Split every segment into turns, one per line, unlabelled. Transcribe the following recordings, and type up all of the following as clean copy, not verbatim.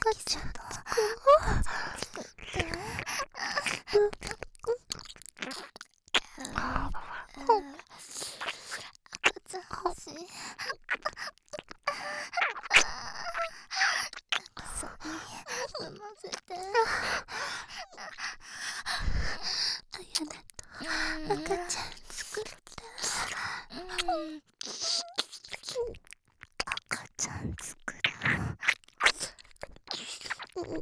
ちゃん作って赤ちゃん欲しい。そう産ませて。あやなと赤ちゃん作って。赤ちゃん作る。赤ちゃん作ろう。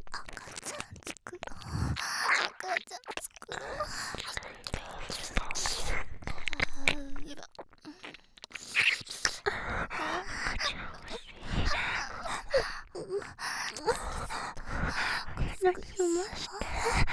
赤ちゃん作ろう。
泣きました。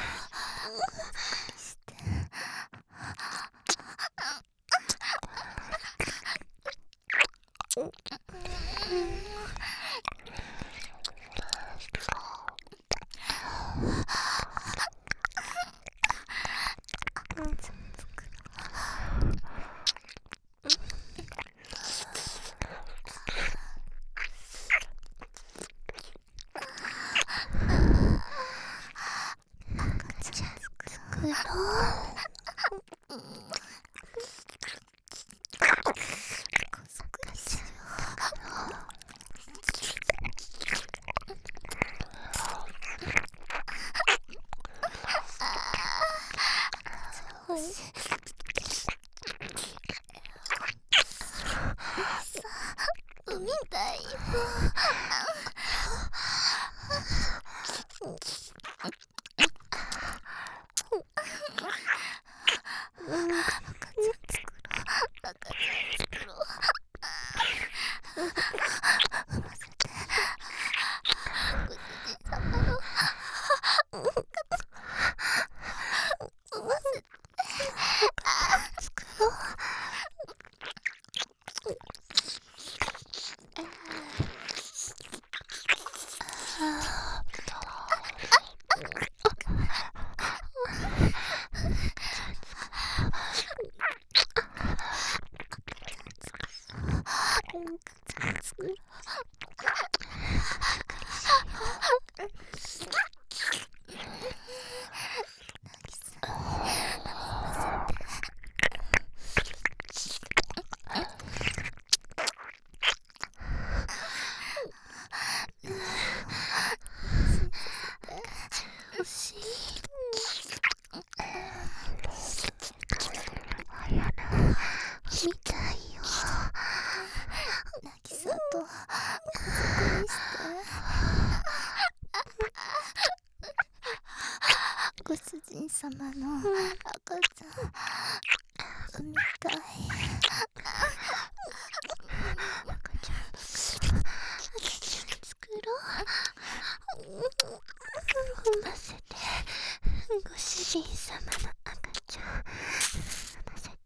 海だよ。みたいよ。なぎさと家族にしてご主人様の赤ちゃん産みたい。赤ちゃん作ろう。産ませてご主人様の赤ちゃん産ませて。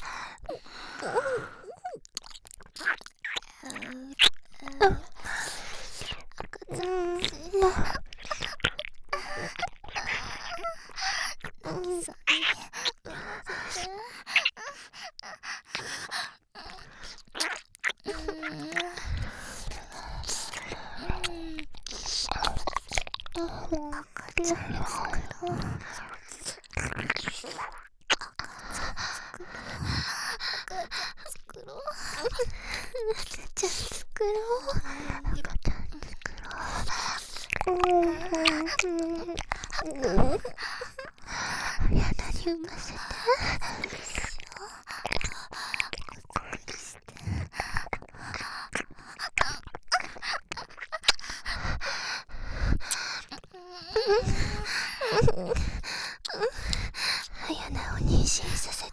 赤ちゃん欲しい。なぎさに産ませて。赤ちゃん作ろう。赤ちゃん作ろう。赤ちゃん作ろう。やだに産ませて。はやなを妊娠させて。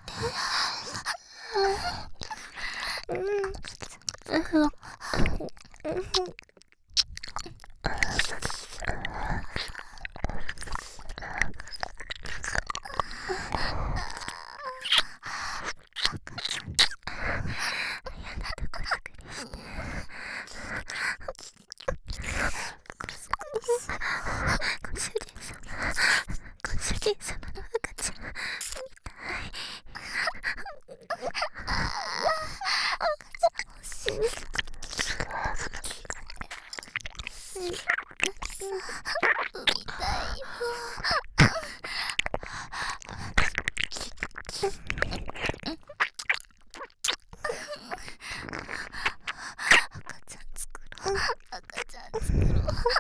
ご主人様の赤ちゃんみたい。赤ちゃん欲しい。なぎさ赤ちゃん作ろう。赤ちゃん作ろう。